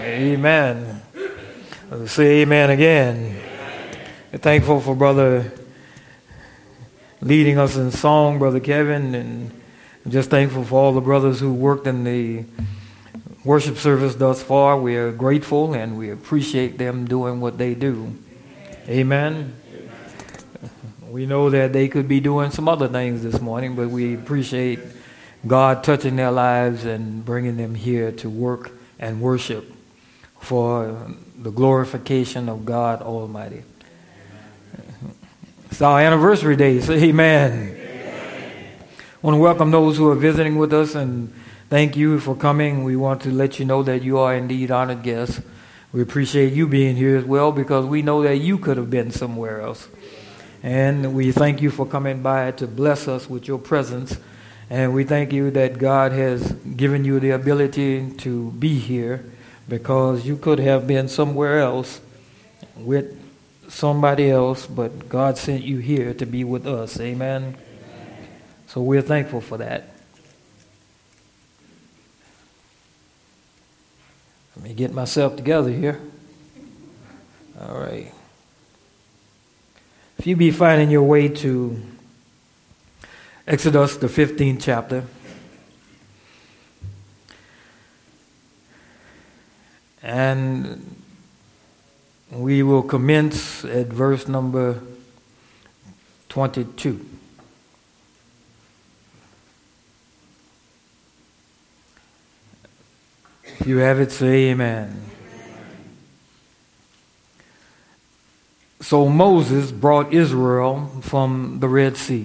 Amen. Let's say amen again. We're thankful for Brother leading us in song, Brother Kevin, and I'm just thankful for all the brothers who worked in the worship service thus far. We are grateful and we appreciate them doing what they do. Amen. We know that they could be doing some other things this morning, but we appreciate God touching their lives and bringing them here to work and worship for the glorification of God Almighty. It's our anniversary day, so amen. I want to welcome those who are visiting with us and thank you for coming. We want to let you know that you are indeed honored guests. We appreciate you being here as well because we know that you could have been somewhere else. And we thank you for coming by to bless us with your presence. And we thank you that God has given you the ability to be here because you could have been somewhere else with somebody else, but God sent you here to be with us. Amen. So we're thankful for that. Let me get myself together here. All right. If you be finding your way to Exodus, the 15th chapter, and we will commence at verse number 22. If you have it, say amen. So Moses brought Israel from the Red Sea.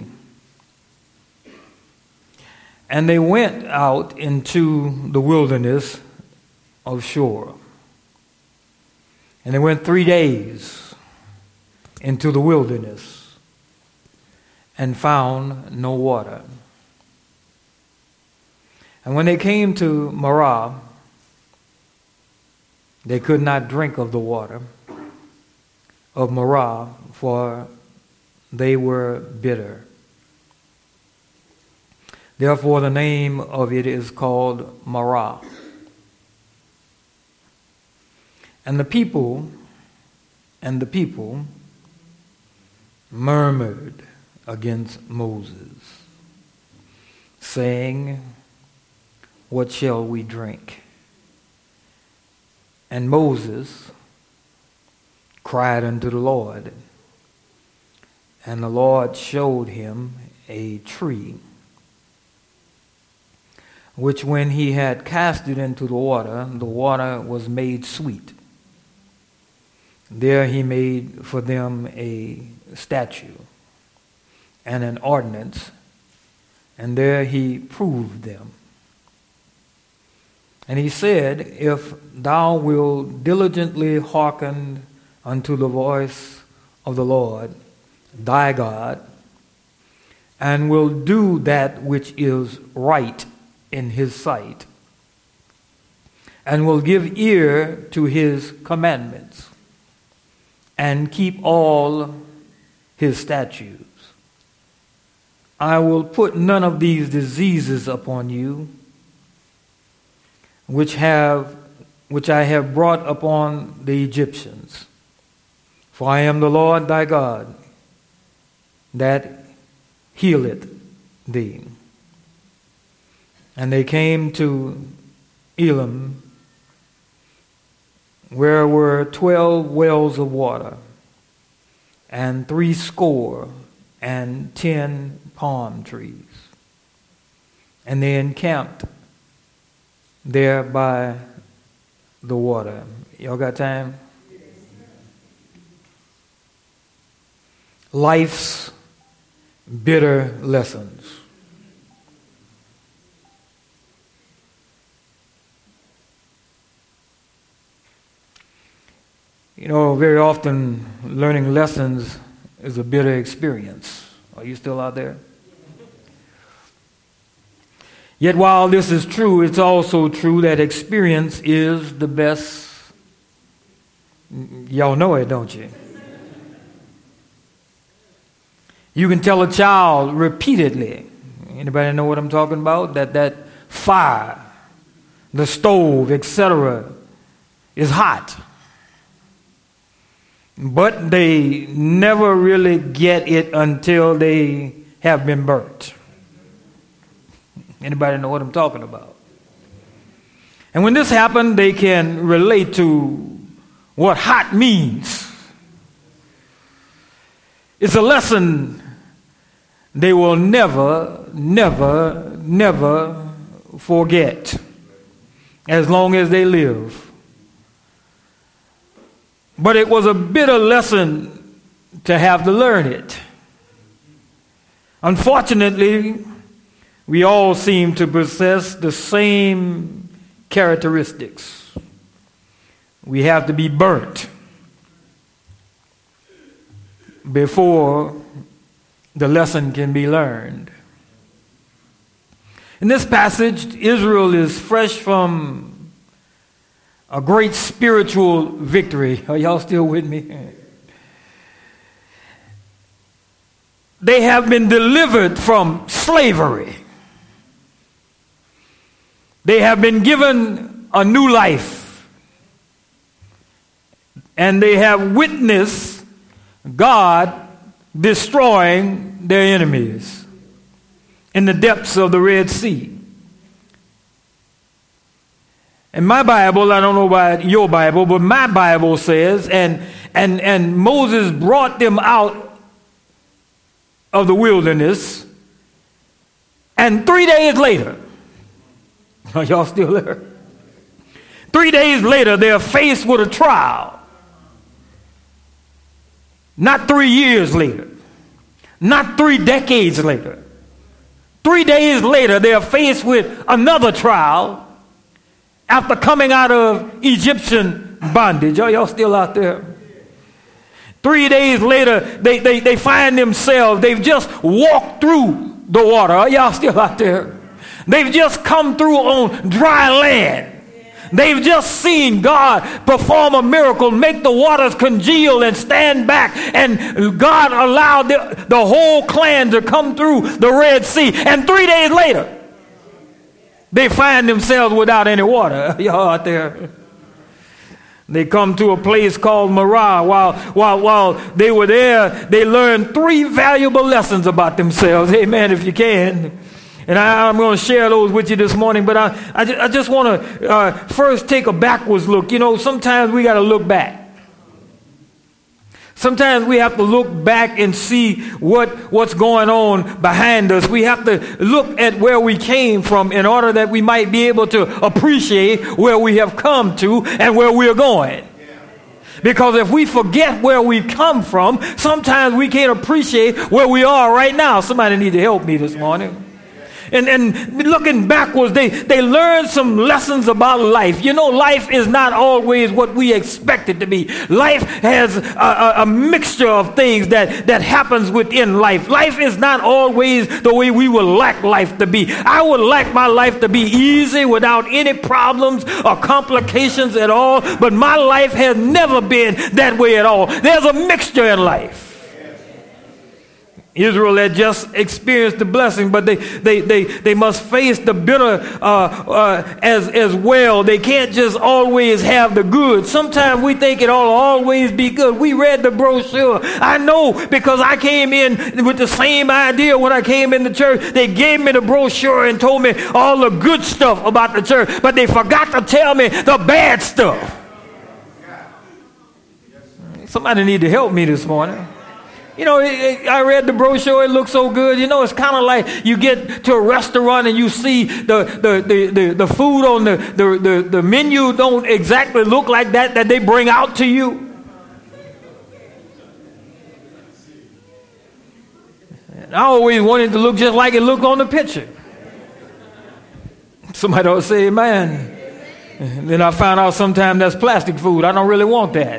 And they went out into the wilderness of Shur. And they went 3 days into the wilderness and found no water. And when they came to Marah, they could not drink of the water of Marah, for they were bitter. Therefore the name of it is called Marah. And the people murmured against Moses, saying, "What shall we drink?" And Moses cried unto the Lord, and the Lord showed him a tree, which when he had cast it into the water was made sweet. There he made for them a statue and an ordinance, and there he proved them. And he said, "If thou wilt diligently hearken unto the voice of the Lord thy God, and will do that which is right in his sight, and will give ear to his commandments, and keep all his statutes, I will put none of these diseases upon you, which I have brought upon the Egyptians. For I am the Lord thy God, that healeth thee." And they came to Elim, where were 12 wells of water, and 70 palm trees. And they encamped there by the water. Y'all got time? Life's bitter lessons. You know, very often learning lessons is a bitter experience. Are you still out there? Yet while this is true, it's also true that experience is the best. Y'all know it, don't you? You can tell a child repeatedly, anybody know what I'm talking about? That fire, the stove, etc., is hot. But they never really get it until they have been burnt. Anybody know what I'm talking about? And when this happens, they can relate to what hot means. It's a lesson they will never, never, never forget as long as they live. But it was a bitter lesson to have to learn it. Unfortunately, we all seem to possess the same characteristics. We have to be burnt before the lesson can be learned. In this passage, Israel is fresh from a great spiritual victory. Are y'all still with me? They have been delivered from slavery. They have been given a new life. And they have witnessed God destroying their enemies in the depths of the Red Sea. In my Bible, I don't know about your Bible, but my Bible says, and Moses brought them out of the wilderness, and 3 days later, are y'all still there? 3 days later, they're faced with a trial. Not 3 years later. Not 3 decades later. 3 days later, they're faced with another trial after coming out of Egyptian bondage. Are y'all still out there? 3 days later, they find themselves, they've just walked through the water. Are y'all still out there? They've just come through on dry land. They've just seen God perform a miracle, make the waters congeal and stand back. And God allowed the whole clan to come through the Red Sea. And 3 days later, they find themselves without any water. Y'all out there? They come to a place called Marah. While they were there, they learned 3 valuable lessons about themselves. Amen, if you can. And I'm going to share those with you this morning. But I just want to first take a backwards look. You know, sometimes we got to look back. Sometimes we have to look back and see what's going on behind us. We have to look at where we came from in order that we might be able to appreciate where we have come to and where we're going. Because if we forget where we've come from, sometimes we can't appreciate where we are right now. Somebody need to help me this morning. And looking backwards, they learned some lessons about life. You know, life is not always what we expect it to be. Life has a mixture of things that happens within life. Life is not always the way we would like life to be. I would like my life to be easy without any problems or complications at all, but my life has never been that way at all. There's a mixture in life. Israel had just experienced the blessing, but they must face the bitter as well. They can't just always have the good. Sometimes we think it'll always be good. We read the brochure. I know, because I came in with the same idea when I came in the church. They gave me the brochure and told me all the good stuff about the church, but they forgot to tell me the bad stuff. Somebody need to help me this morning. You know, I read the brochure. It looks so good. You know, it's kind of like you get to a restaurant and you see the food on the menu don't exactly look like that they bring out to you. And I always wanted to look just like it looked on the picture. Somebody ought to say amen. And then I found out sometimes that's plastic food. I don't really want that.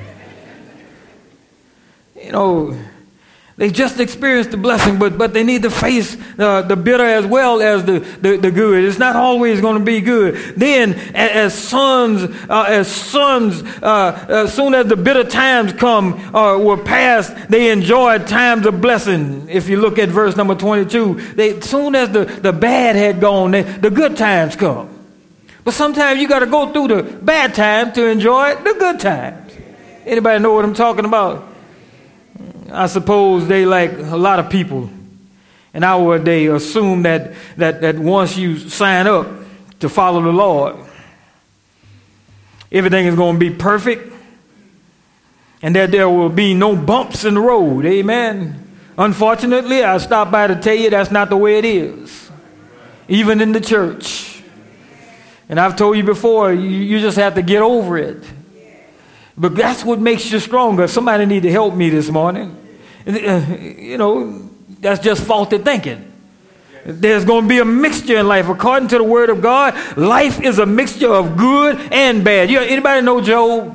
You know, they just experienced the blessing, but they need to face the bitter as well as the good. It's not always going to be good. Then, as sons, as soon as the bitter times were past, they enjoyed times of blessing. If you look at verse number 22, as soon as the bad had gone, the good times come. But sometimes you got to go through the bad times to enjoy the good times. Anybody know what I'm talking about? I suppose they, like a lot of people in our day, assume that once you sign up to follow the Lord, everything is going to be perfect and that there will be no bumps in the road. Amen. Unfortunately, I stopped by to tell you that's not the way it is, even in the church. And I've told you before, you just have to get over it. But that's what makes you stronger. Somebody need to help me this morning. That's just faulty thinking. There's going to be a mixture in life. According to the Word of God, life is a mixture of good and bad. Anybody know Job?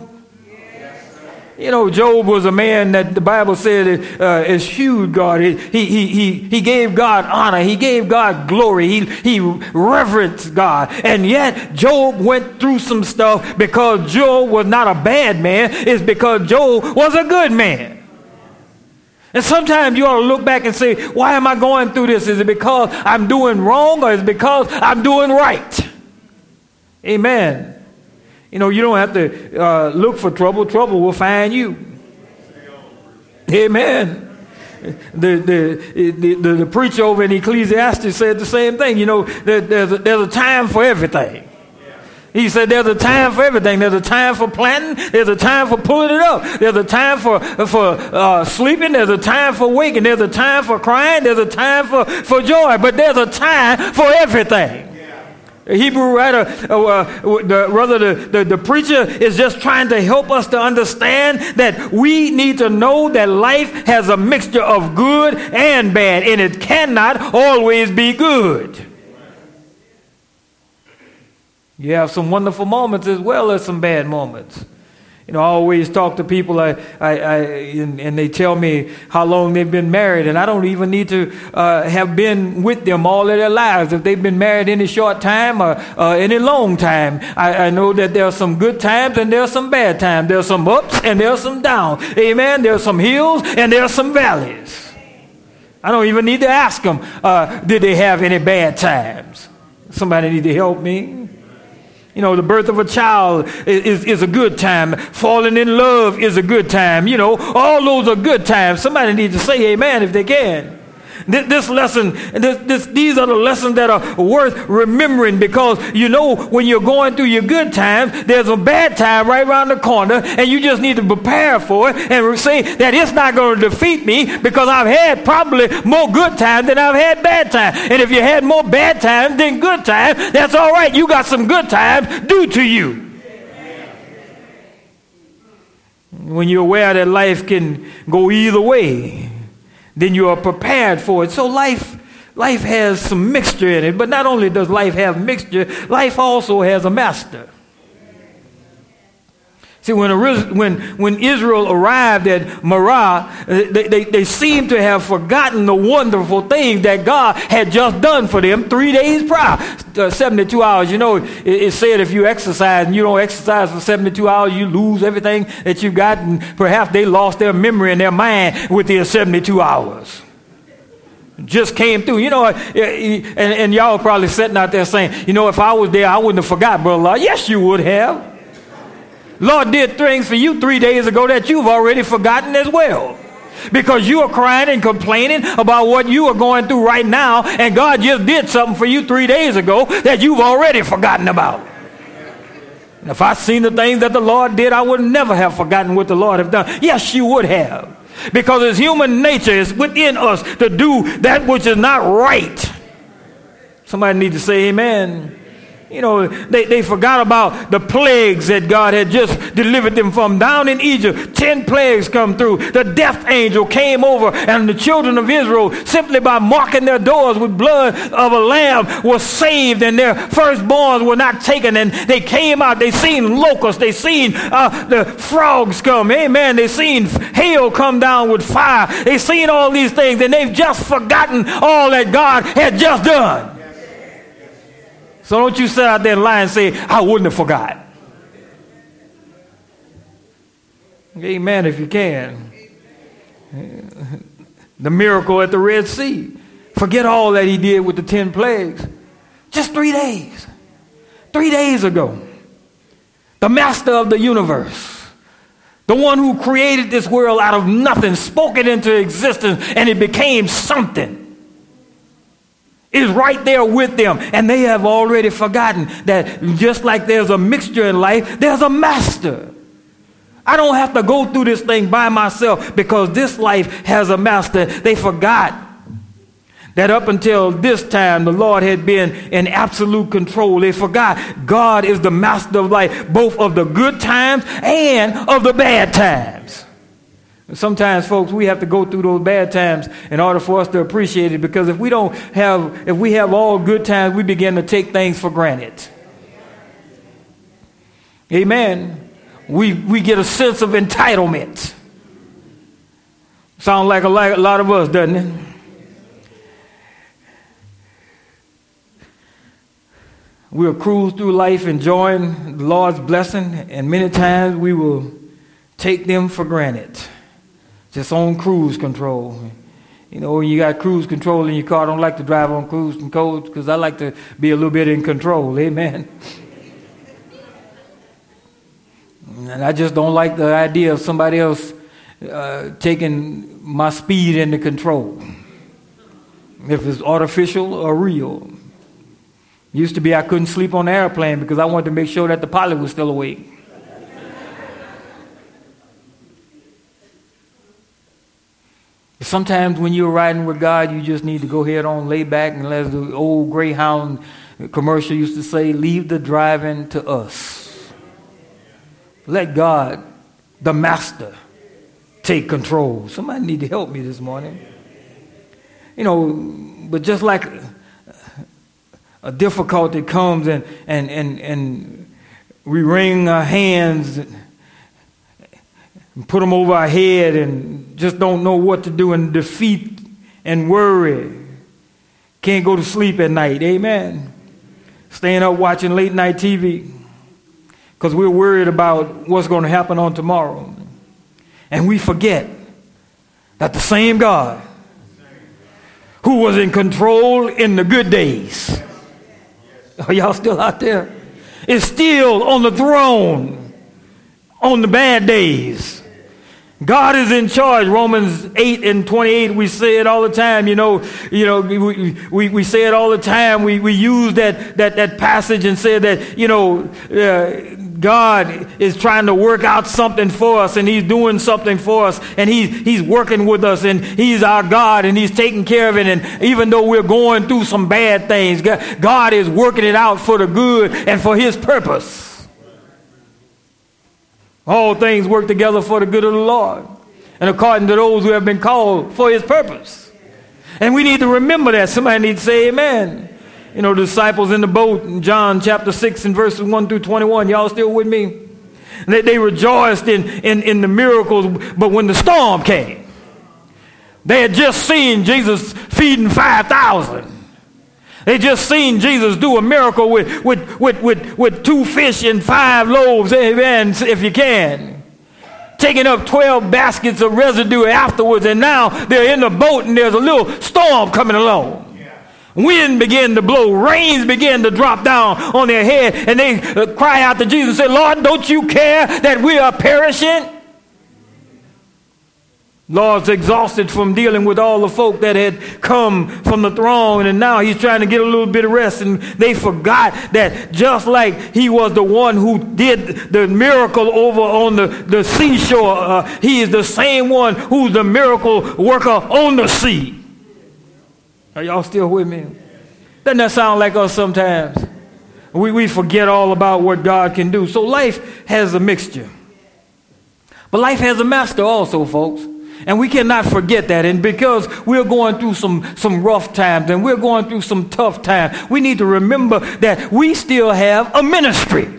Job was a man that the Bible said eschewed God. He gave God honor. He gave God glory. He reverenced God. And yet Job went through some stuff because Job was not a bad man. It's because Job was a good man. And sometimes you ought to look back and say, why am I going through this? Is it because I'm doing wrong or is it because I'm doing right? Amen. You don't have to look for trouble. Trouble will find you. Amen. The preacher over in Ecclesiastes said the same thing. There's a time for everything. He said there's a time for everything. There's a time for planting. There's a time for pulling it up. There's a time for sleeping. There's a time for waking. There's a time for crying. There's a time for joy. But there's a time for everything. The Hebrew writer, the preacher is just trying to help us to understand that we need to know that life has a mixture of good and bad, and it cannot always be good. You have some wonderful moments as well as some bad moments. I always talk to people and they tell me how long they've been married, and I don't even need to have been with them all of their lives. If they've been married any short time or any long time, I know that there are some good times and there are some bad times. There are some ups and there are some downs. Amen. There are some hills and there are some valleys. I don't even need to ask them, did they have any bad times? Somebody need to help me. The birth of a child is a good time. Falling in love is a good time. All those are good times. Somebody needs to say amen if they can. This lesson, these are the lessons that are worth remembering because, when you're going through your good times, there's a bad time right around the corner, and you just need to prepare for it and say that it's not going to defeat me because I've had probably more good times than I've had bad times. And if you had more bad times than good times, that's all right. You got some good times due to you. When you're aware that life can go either way, then you are prepared for it. So life has some mixture in it. But not only does life have mixture, life also has a master. See, when Israel arrived at Marah, they seemed to have forgotten the wonderful things that God had just done for them 3 days prior. 72 hours. It said if you exercise and you don't exercise for 72 hours, you lose everything that you've got. And perhaps they lost their memory and their mind within 72 hours. Just came through. And y'all probably sitting out there saying, if I was there, I wouldn't have forgot, Brother Lord. Yes, you would have. Lord did things for you 3 days ago that you've already forgotten as well. Because you are crying and complaining about what you are going through right now, and God just did something for you 3 days ago that you've already forgotten about. And if I seen the things that the Lord did, I would never have forgotten what the Lord have done. Yes, you would have. Because it's human nature, it's within us to do that which is not right. Somebody need to say amen. They forgot about the plagues that God had just delivered them from. Down in Egypt, 10 plagues come through. The death angel came over, and the children of Israel, simply by marking their doors with blood of a lamb, were saved, and their firstborns were not taken. And they came out. They seen locusts. They seen the frogs come. Amen. They seen hail come down with fire. They seen all these things, and they've just forgotten all that God had just done. So don't you sit out there and lie and say, I wouldn't have forgot. Amen, if you can. The miracle at the Red Sea. Forget all that he did with the 10 plagues. Just 3 days. 3 days ago. The master of the universe, the one who created this world out of nothing, spoke it into existence, and it became something, is right there with them. And they have already forgotten that just like there's a mixture in life, there's a master. I don't have to go through this thing by myself because this life has a master. They forgot that up until this time, the Lord had been in absolute control. They forgot God is the master of life, both of the good times and of the bad times. And sometimes, folks, we have to go through those bad times in order for us to appreciate it, because if we have all good times, we begin to take things for granted. Amen. We get a sense of entitlement. Sounds like a lot of us, doesn't it? We'll cruise through life enjoying the Lord's blessing, and many times we will take them for granted. Just on cruise control. You know, when you got cruise control in your car, I don't like to drive on cruise control because I like to be a little bit in control. Amen. And I just don't like the idea of somebody else taking my speed into control, if it's artificial or real. Used to be I couldn't sleep on the airplane because I wanted to make sure that the pilot was still awake. Sometimes when you're riding with God, you just need to go ahead on, lay back, and as the old Greyhound commercial used to say, leave the driving to us. Let God, the master, take control. Somebody need to help me this morning. You know, but just like a difficulty comes and we wring our hands and put them over our head and just don't know what to do, and defeat and worry. Can't go to sleep at night. Amen. Staying up watching late night TV because we're worried about what's going to happen on tomorrow. And we forget that the same God who was in control in the good days, are y'all still out there, is still on the throne on the bad days. God is in charge. Romans 8:28, we say it all the time. You know, we say it all the time. We use that passage and say that, God is trying to work out something for us, and he's doing something for us, and he's working with us, and he's our God, and he's taking care of it. And even though we're going through some bad things, God is working it out for the good and for his purpose. All things work together for the good of the Lord, and according to those who have been called for his purpose. And we need to remember that. Somebody needs to say amen. You know, the disciples in the boat in John chapter 6 and verses 1 through 21. Y'all still with me? They rejoiced in the miracles, but when the storm came, they had just seen Jesus feeding 5,000. They just seen Jesus do a miracle with 2 fish and 5 loaves, amen, if you can. Taking up 12 baskets of residue afterwards, and now they're in the boat and there's a little storm coming along. Wind began to blow, rains began to drop down on their head, and they cry out to Jesus and say, Lord, don't you care that we are perishing? Lord's exhausted from dealing with all the folk that had come from the throne, and now he's trying to get a little bit of rest. And they forgot that just like he was the one who did the miracle over on the seashore, he is the same one who's the miracle worker on the sea. Are y'all still with me? Doesn't that sound like us sometimes? We forget all about what God can do. So life has a mixture. But life has a master also, folks. And we cannot forget that. And because we're going through some rough times and we're going through some tough times, we need to remember that we still have a ministry.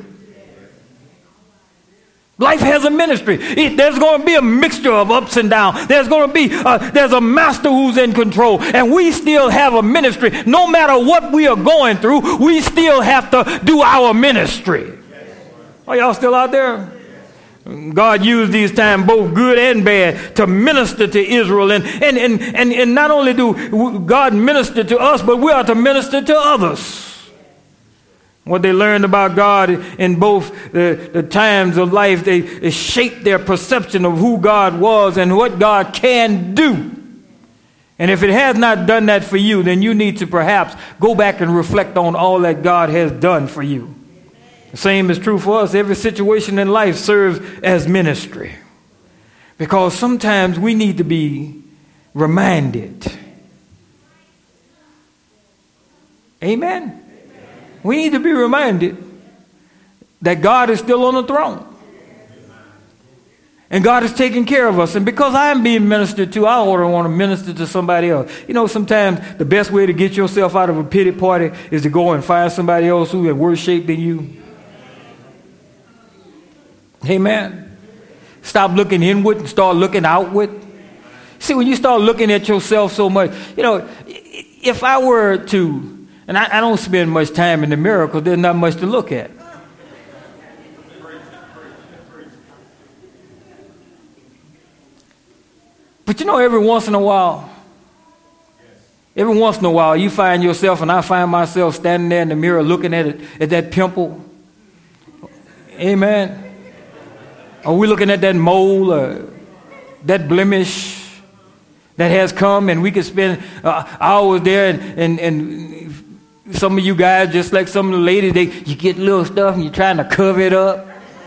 Life has a ministry. There's going to be a mixture of ups and downs. There's a master who's in control, and we still have a ministry. No matter what we are going through, we still have to do our ministry. Are y'all still out there? God used these times, both good and bad, to minister to Israel. And not only do God minister to us, but we are to minister to others. What they learned about God in both the times of life, it shaped their perception of who God was and what God can do. And if it has not done that for you, then you need to perhaps go back and reflect on all that God has done for you. The same is true for us. Every situation in life serves as ministry. Because sometimes we need to be reminded. Amen. We need to be reminded that God is still on the throne. And God is taking care of us. And because I'm being ministered to, I ought to want to minister to somebody else. You know, sometimes the best way to get yourself out of a pity party is to go and find somebody else who is in worse shape than you. Amen. Stop looking inward and start looking outward. See, when you start looking at yourself so much, you know, if I were to, and I don't spend much time in the mirror because there's not much to look at. But you know, every once in a while, you find yourself, and I find myself standing there in the mirror looking at it, at that pimple. Amen. Are we looking at that mole or that blemish that has come, and we could spend hours there, and some of you guys, just like some of the ladies, you get little stuff and you're trying to cover it up.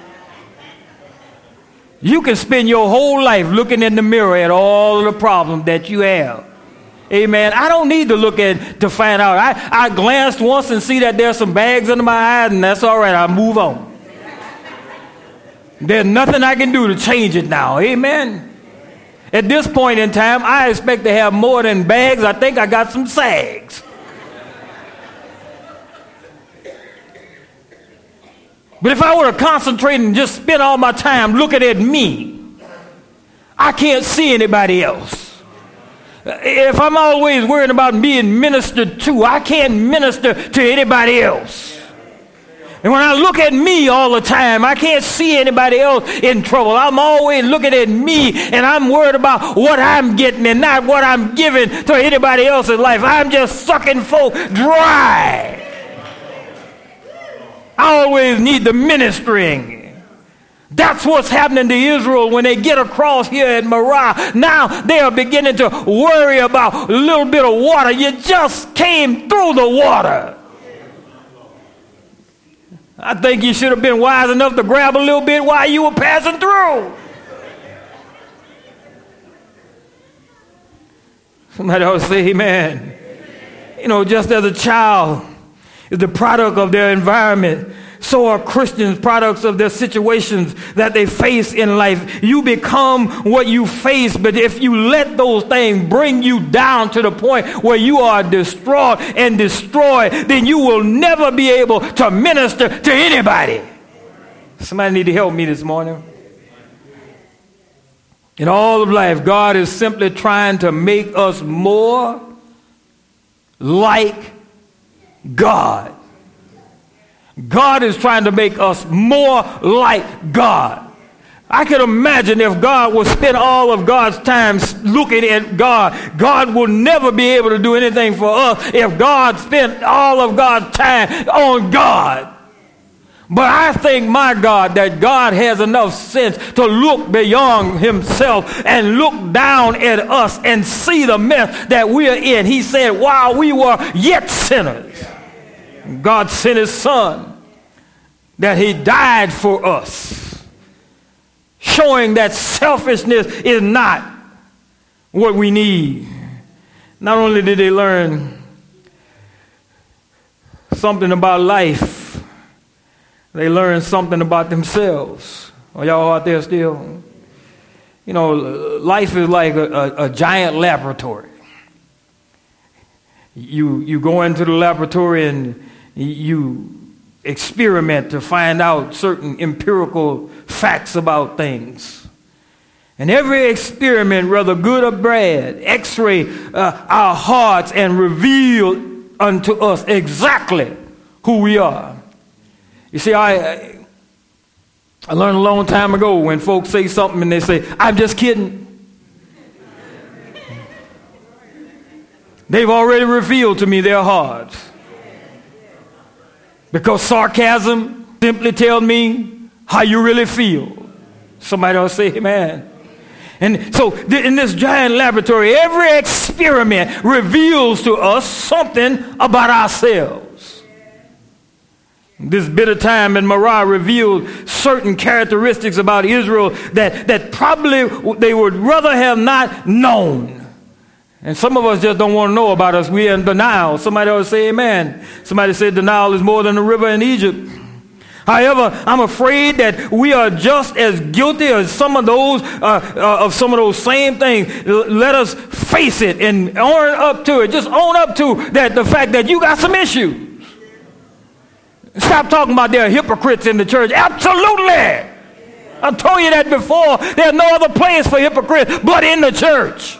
You can spend your whole life looking in the mirror at all of the problems that you have. Amen. I don't need to look at to find out. I glanced once and see that there's some bags under my eyes, and that's all right. I'll move on. There's nothing I can do to change it now. Amen. At this point in time, I expect to have more than bags. I think I got some sags. But if I were to concentrate and just spend all my time looking at me, I can't see anybody else. If I'm always worried about being ministered to, I can't minister to anybody else. And when I look at me all the time, I can't see anybody else in trouble. I'm always looking at me, and I'm worried about what I'm getting and not what I'm giving to anybody else's life. I'm just sucking folk dry. I always need the ministering. That's what's happening to Israel when they get across here at Marah. Now they are beginning to worry about a little bit of water. You just came through the water. I think you should have been wise enough to grab a little bit while you were passing through. Somebody ought to say amen. You know, just as a child is the product of their environment, so are Christians products of their situations that they face in life. You become what you face, but if you let those things bring you down to the point where you are distraught and destroyed, then you will never be able to minister to anybody. Somebody need to help me this morning. In all of life, God is simply trying to make us more like God. God is trying to make us more like God. I can imagine if God would spend all of God's time looking at God, God will never be able to do anything for us if God spent all of God's time on God. But I thank my God that God has enough sense to look beyond himself and look down at us and see the mess that we're in. He said, while we were yet sinners, God sent his son, that he died for us, showing that selfishness is not what we need. Not only did they learn something about life, they learned something about themselves. Are y'all out there still? You know, life is like a giant laboratory. You go into the laboratory and you experiment to find out certain empirical facts about things. And every experiment, whether good or bad, x-ray our hearts and reveal unto us exactly who we are. You see, I learned a long time ago when folks say something and they say, I'm just kidding. They've already revealed to me their hearts. Because sarcasm simply tells me how you really feel. Somebody else say amen. And so in this giant laboratory, every experiment reveals to us something about ourselves. This bitter time in Marah revealed certain characteristics about Israel that probably they would rather have not known. And some of us just don't want to know about us. We're in denial. Somebody else say amen. Somebody said denial is more than the river in Egypt. However, I'm afraid that we are just as guilty as some of those same things. Let us face it and own up to it. Just own up to that, the fact that you got some issues. Stop talking about there are hypocrites in the church. Absolutely. I told you that before. There's no other place for hypocrites but in the church.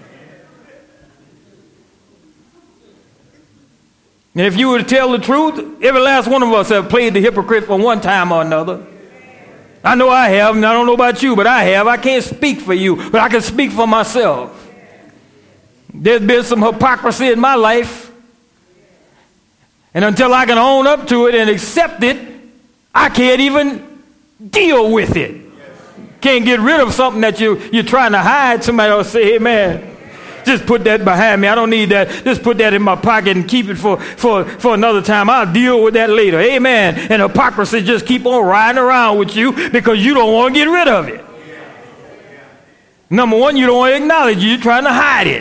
And if you were to tell the truth, every last one of us have played the hypocrite for one time or another. I know I have, and I don't know about you, but I have. I can't speak for you, but I can speak for myself. There's been some hypocrisy in my life. And until I can own up to it and accept it, I can't even deal with it. Can't get rid of something that you're trying to hide. Somebody else say, amen. Just put that behind me. I don't need that. Just put that in my pocket and keep it for another time. I'll deal with that later. Amen. And hypocrisy just keep on riding around with you because you don't want to get rid of it. Number one, you don't want to acknowledge it. You're trying to hide it.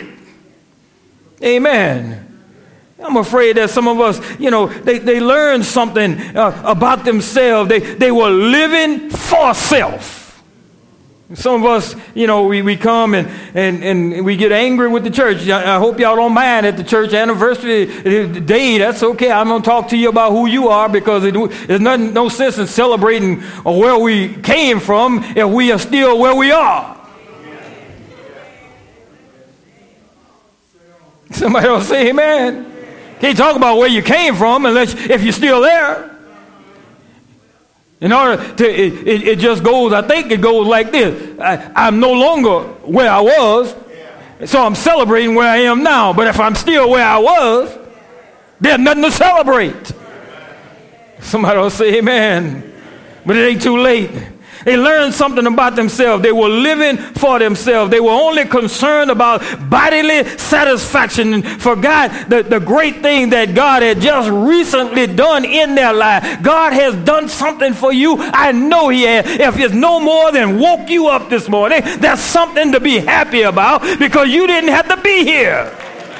Amen. I'm afraid that some of us, they learned something about themselves. They were living for self. Some of us, we come and we get angry with the church. I hope y'all don't mind at the church anniversary day. That's okay. I'm going to talk to you about who you are because there's no sense in celebrating where we came from if we are still where we are. Somebody else say amen. Can't talk about where you came from if you're still there. In order to, it just goes, I think it goes like this. I'm no longer where I was, so I'm celebrating where I am now. But if I'm still where I was, there's nothing to celebrate. Somebody will say amen. But it ain't too late. They learned something about themselves. They were living for themselves. They were only concerned about bodily satisfaction and forgot the great thing that God had just recently done in their life. God has done something for you. I know He has. If it's no more than woke you up this morning, that's something to be happy about because you didn't have to be here.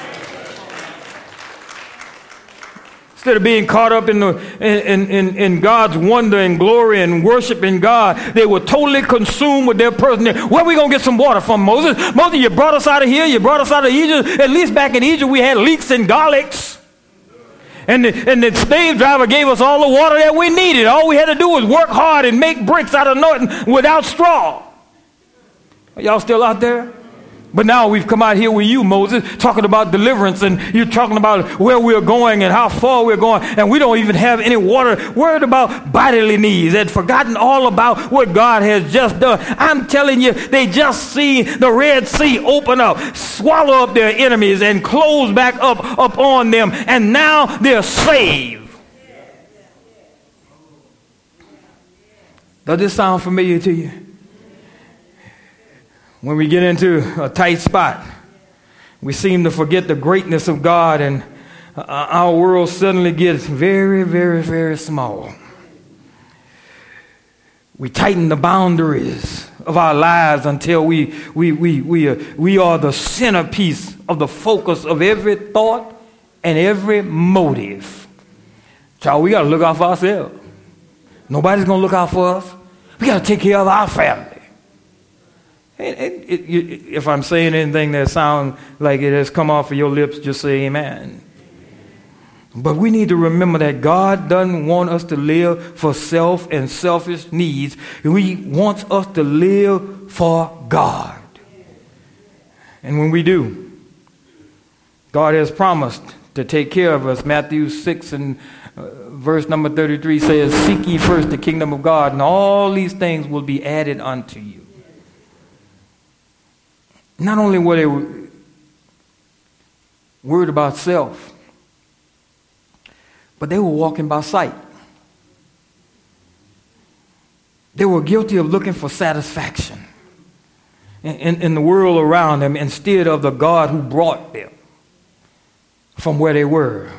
Instead of being caught up in God's wonder and glory and worshiping God, they were totally consumed with their person. Where are we going to get some water from, Moses? Moses, you brought us out of here. You brought us out of Egypt. At least back in Egypt, we had leeks and garlics. And the slave driver gave us all the water that we needed. All we had to do was work hard and make bricks out of nothing without straw. Are y'all still out there? But now we've come out here with you, Moses, talking about deliverance, and you're talking about where we're going and how far we're going, and we don't even have any water. Worried about bodily needs and forgotten all about what God has just done. I'm telling you, they just see the Red Sea open up, swallow up their enemies, and close back up on them, and now they're saved. Does this sound familiar to you? When we get into a tight spot, we seem to forget the greatness of God, and our world suddenly gets very, very, very small. We tighten the boundaries of our lives until we are the centerpiece of the focus of every thought and every motive. Child, we got to look out for ourselves. Nobody's going to look out for us. We got to take care of our family. If I'm saying anything that sounds like it has come off of your lips, just say amen. But we need to remember that God doesn't want us to live for self and selfish needs. He wants us to live for God. And when we do, God has promised to take care of us. Matthew 6 and verse number 33 says, "Seek ye first the kingdom of God, and all these things will be added unto you." Not only were they worried about self, but they were walking by sight. They were guilty of looking for satisfaction in the world around them instead of the God who brought them from where they were.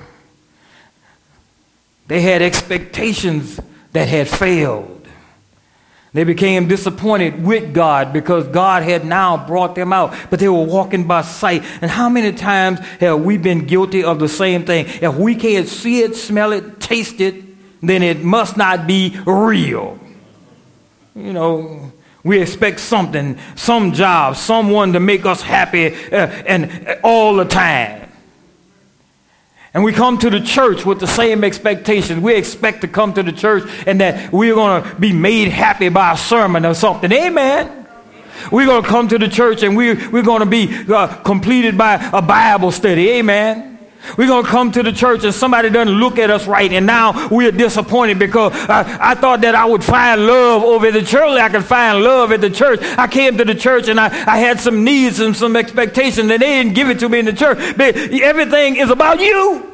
They had expectations that had failed. They became disappointed with God because God had now brought them out, but they were walking by sight. And how many times have we been guilty of the same thing? If we can't see it, smell it, taste it, then it must not be real. You know, we expect something, some job, someone to make us happy and all the time. And we come to the church with the same expectations. We expect to come to the church and that we're going to be made happy by a sermon or something. Amen. We're going to come to the church and we're going to be completed by a Bible study. Amen. We're going to come to the church and somebody doesn't look at us right, and now we're disappointed because I thought that I would find love over at the church. I could find love at the church. I came to the church and I had some needs and some expectations, and they didn't give it to me in the church. But everything is about you.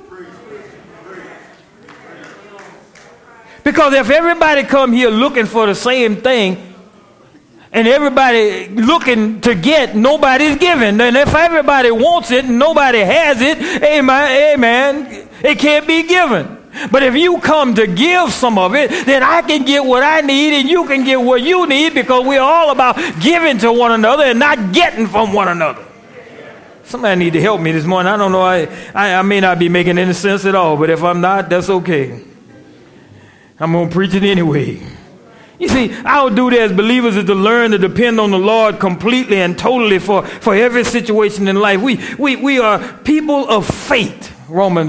Because if everybody come here looking for the same thing, and everybody looking to get, nobody's giving. And if everybody wants it and nobody has it, amen, it can't be given. But if you come to give some of it, then I can get what I need and you can get what you need, because we're all about giving to one another and not getting from one another. Somebody need to help me this morning. I don't know. I may not be making any sense at all, but if I'm not, that's okay. I'm going to preach it anyway. You see, our duty as believers is to learn to depend on the Lord completely and totally for every situation in life. We are people of faith. Romans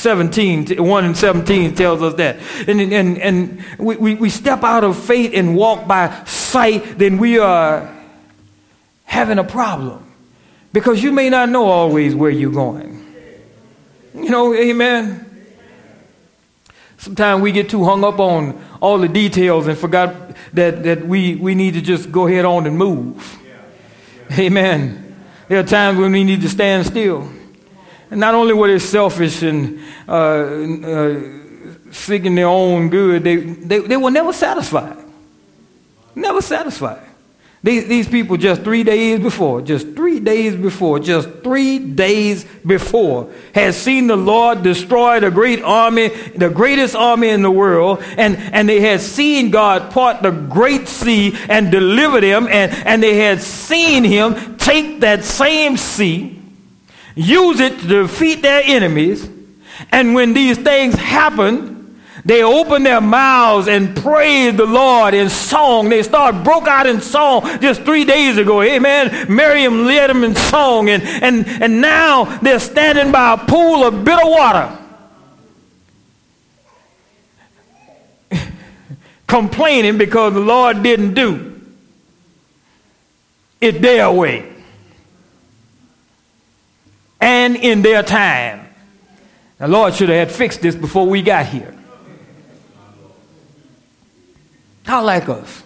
1:17 tells us that. And we step out of faith and walk by sight, then we are having a problem. Because you may not know always where you're going. You know, amen. Sometimes we get too hung up on all the details and forgot that we need to just go ahead on and move. Amen. There are times when we need to stand still. And not only were they selfish and seeking their own good, they were never satisfied. Never satisfied. These people just 3 days before, had seen the Lord destroy the great army, the greatest army in the world, and they had seen God part the great sea and deliver them, and they had seen him take that same sea, use it to defeat their enemies, and when these things happened, they opened their mouths and praised the Lord in song. They broke out in song just 3 days ago. Amen. Miriam led them in song. And now they're standing by a pool of bitter water, complaining because the Lord didn't do it their way and in their time. The Lord should have had fixed this before we got here. How like us?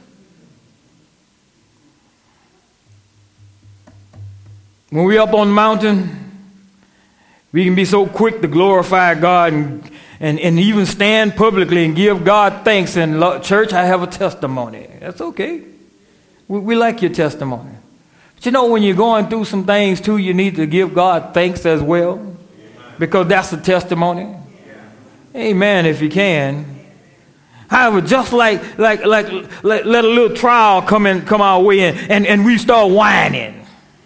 When we're up on the mountain, we can be so quick to glorify God and even stand publicly and give God thanks. And church, I have a testimony. That's okay. We like your testimony. But you know, when you're going through some things too, you need to give God thanks as well, because that's a testimony. Amen, if you can. However, just like let a little trial come our way and we start whining,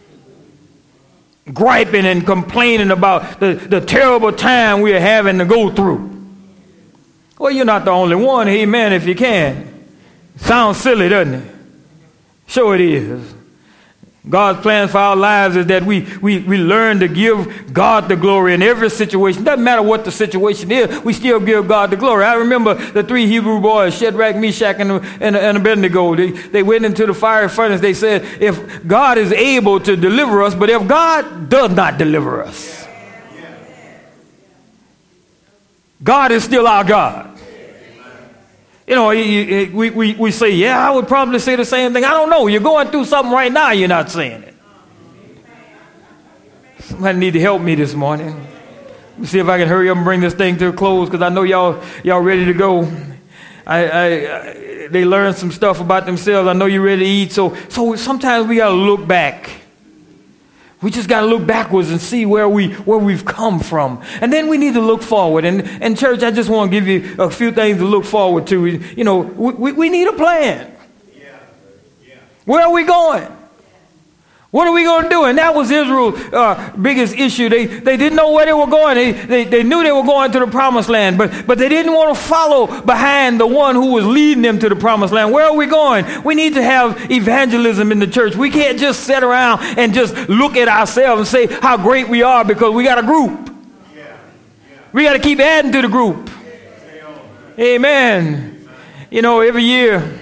griping and complaining about the terrible time we're having to go through. Well, you're not the only one. Amen, if you can. Sounds silly, doesn't it? Sure it is. God's plan for our lives is that we learn to give God the glory in every situation. Doesn't matter what the situation is, we still give God the glory. I remember the 3 Hebrew boys, Shadrach, Meshach, and Abednego. They went into the fiery furnace. They said, if God is able to deliver us, but if God does not deliver us, God is still our God. You know, we say, yeah, I would probably say the same thing. I don't know. You're going through something right now. You're not saying it. Somebody need to help me this morning. See if I can hurry up and bring this thing to a close, because I know y'all ready to go. They learned some stuff about themselves. I know you're ready to eat. So sometimes we got to look back. We just got to look backwards and see where we've come from. And then we need to look forward. And church, I just want to give you a few things to look forward to. You know, we need a plan. Where are we going? What are we going to do? And that was Israel's biggest issue. They didn't know where they were going. They knew they were going to the promised land, but they didn't want to follow behind the one who was leading them to the promised land. Where are we going? We need to have evangelism in the church. We can't just sit around and just look at ourselves and say how great we are because we got a group. We got to keep adding to the group. Amen. You know, every year,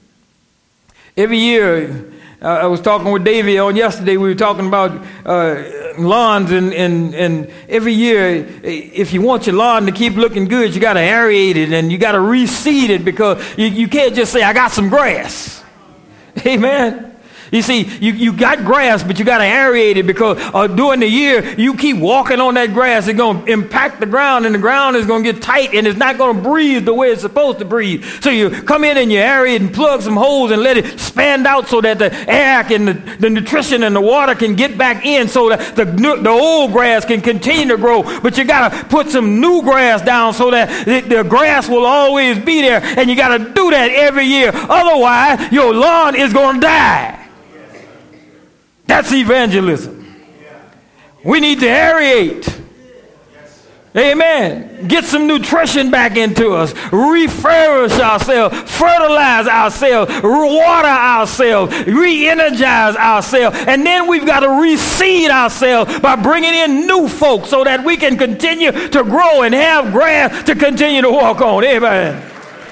I was talking with Davey on yesterday. We were talking about lawns, and every year, if you want your lawn to keep looking good, you got to aerate it and you got to reseed it, because you can't just say, I got some grass. Amen. You see, you got grass, but you got to aerate it, because during the year, you keep walking on that grass, it's going to impact the ground, and the ground is going to get tight, and it's not going to breathe the way it's supposed to breathe. So you come in and you aerate and plug some holes and let it expand out so that the air and the nutrition and the water can get back in, so that the old grass can continue to grow. But you got to put some new grass down so that the grass will always be there, and you got to do that every year. Otherwise, your lawn is going to die. That's evangelism. We need to aerate. Amen. Get some nutrition back into us. Refurbish ourselves. Fertilize ourselves. Water ourselves. Re-energize ourselves. And then we've got to reseed ourselves by bringing in new folks so that we can continue to grow and have grass to continue to walk on. Amen.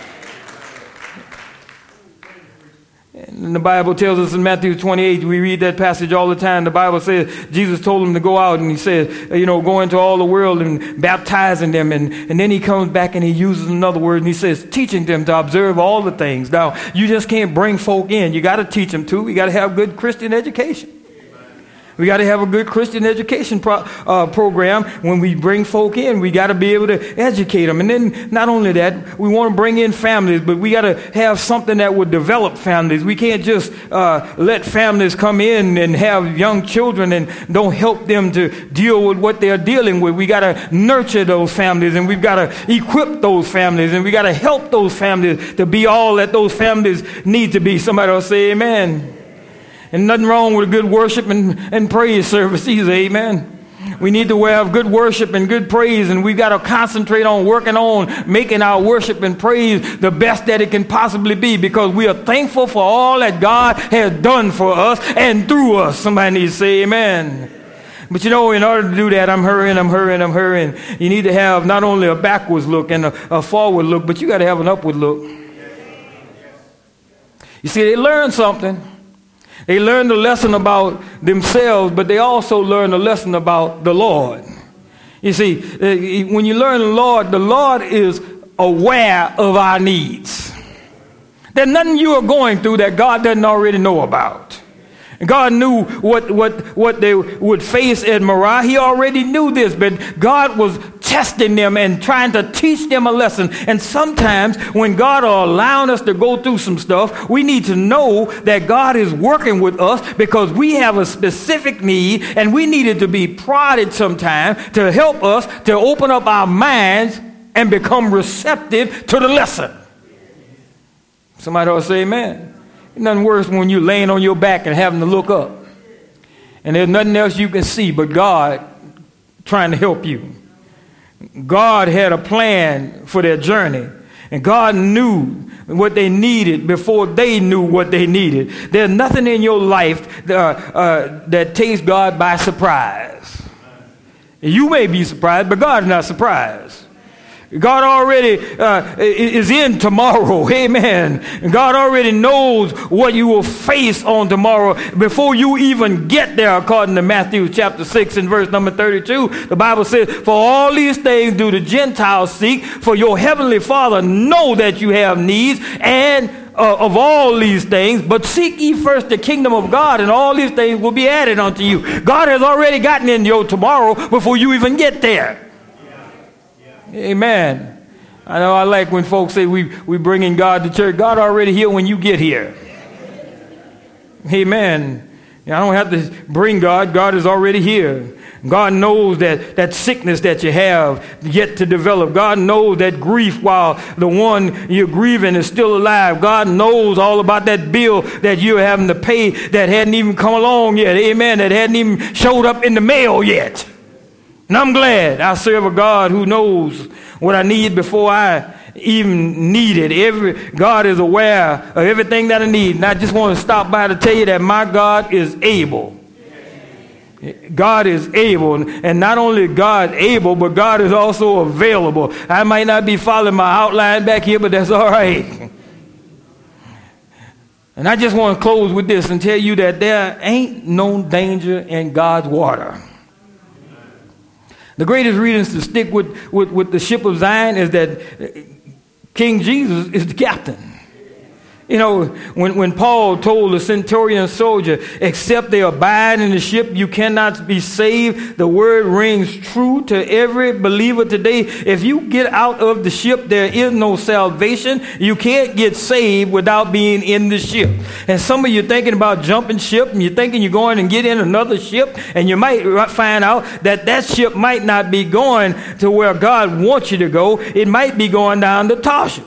And the Bible tells us in Matthew 28, we read that passage all the time. The Bible says Jesus told them to go out, and he said, go into all the world and baptizing them. And then he comes back and he uses another word, and he says, teaching them to observe all the things. Now, you just can't bring folk in. You got to teach them too. You got to have good Christian education. We got to have a good Christian education program. When we bring folk in, we got to be able to educate them. And then not only that, we want to bring in families, but we got to have something that would develop families. We can't just let families come in and have young children and don't help them to deal with what they're dealing with. We got to nurture those families, and we've got to equip those families, and we got to help those families to be all that those families need to be. Somebody will say amen. And nothing wrong with a good worship and praise service either, amen. We need to have good worship and good praise, and we've got to concentrate on working on making our worship and praise the best that it can possibly be, because we are thankful for all that God has done for us and through us. Somebody needs to say amen. But in order to do that, I'm hurrying. You need to have not only a backwards look and a forward look, but you got to have an upward look. You see, they learned something. They learned a lesson about themselves, but they also learned a lesson about the Lord. You see, when you learn the Lord is aware of our needs. There's nothing you are going through that God doesn't already know about. God knew what they would face at Moriah. He already knew this, but God was testing them and trying to teach them a lesson. And sometimes when God is allowing us to go through some stuff, we need to know that God is working with us because we have a specific need, and we needed to be prodded sometime to help us to open up our minds and become receptive to the lesson. Somebody ought to say amen. Nothing worse when you're laying on your back and having to look up, and there's nothing else you can see but God trying to help you. God had a plan for their journey, and God knew what they needed before they knew what they needed. There's nothing in your life that takes God by surprise. You may be surprised, but God is not surprised. God already is in tomorrow. Amen. God already knows what you will face on tomorrow before you even get there, according to Matthew chapter 6 and verse number 32. The Bible says, for all these things do the Gentiles seek, for your heavenly Father know that you have needs and of all these things, but seek ye first the kingdom of God, and all these things will be added unto you. God has already gotten in your tomorrow before you even get there. Amen. I know I like when folks say we bringing God to church. God already here when you get here. Amen. I don't have to bring God. God is already here. God knows that sickness that you have yet to develop. God knows that grief while the one you're grieving is still alive. God knows all about that bill that you're having to pay that hadn't even come along yet. Amen. That hadn't even showed up in the mail yet. And I'm glad I serve a God who knows what I need before I even need it. God is aware of everything that I need. And I just want to stop by to tell you that my God is able. God is able. And not only God able, but God is also available. I might not be following my outline back here, but that's all right. And I just want to close with this and tell you that there ain't no danger in God's water. The greatest reasons to stick with the ship of Zion is that King Jesus is the captain. You know, when Paul told the centurion soldier, except they abide in the ship, you cannot be saved. The word rings true to every believer today. If you get out of the ship, there is no salvation. You can't get saved without being in the ship. And some of you thinking about jumping ship, and you're thinking you're going and get in another ship, and you might find out that ship might not be going to where God wants you to go. It might be going down to Tarshish.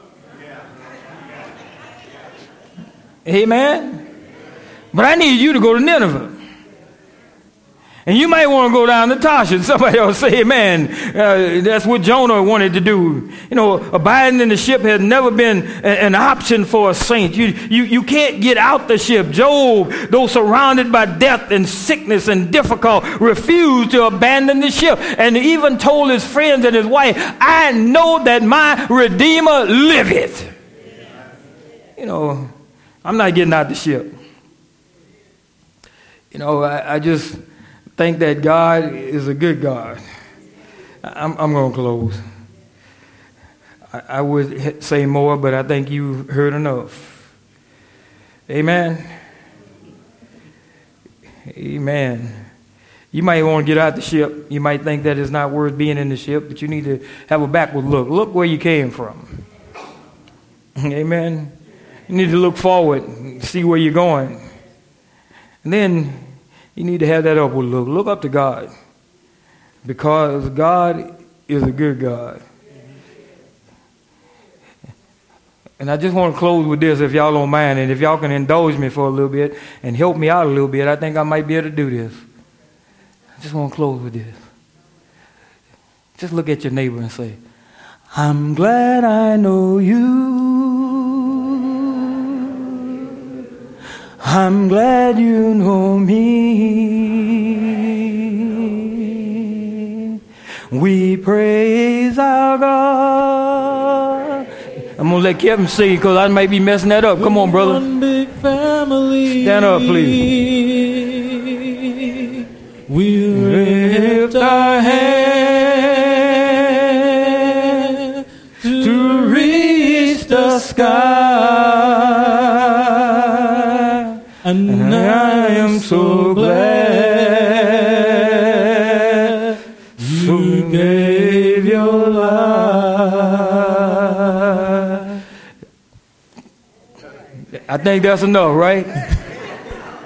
Amen. But I need you to go to Nineveh. And you might want to go down to Tarshish. Somebody else say, amen. That's what Jonah wanted to do. You know, abiding in the ship has never been an option for a saint. You can't get out the ship. Job, though surrounded by death and sickness and difficult, refused to abandon the ship. And even told his friends and his wife, I know that my Redeemer liveth. You know, I'm not getting out the ship. You know, I just think that God is a good God. I'm going to close. I would say more, but I think you heard enough. Amen. Amen. You might want to get out the ship. You might think that it's not worth being in the ship, but you need to have a backward look. Look where you came from. Amen. You need to look forward and see where you're going. And then you need to have that upward look. Look up to God. Because God is a good God. And I just want to close with this, if y'all don't mind. And if y'all can indulge me for a little bit and help me out a little bit, I think I might be able to do this. I just want to close with this. Just look at your neighbor and say, I'm glad I know you. I'm glad you know me. We praise our God. I'm going to let Kevin sing because I might be messing that up. Come on, brother. One big family. Stand up, please. We lift our hands to reach the sky. And I am so glad you gave your life. I think that's enough, right?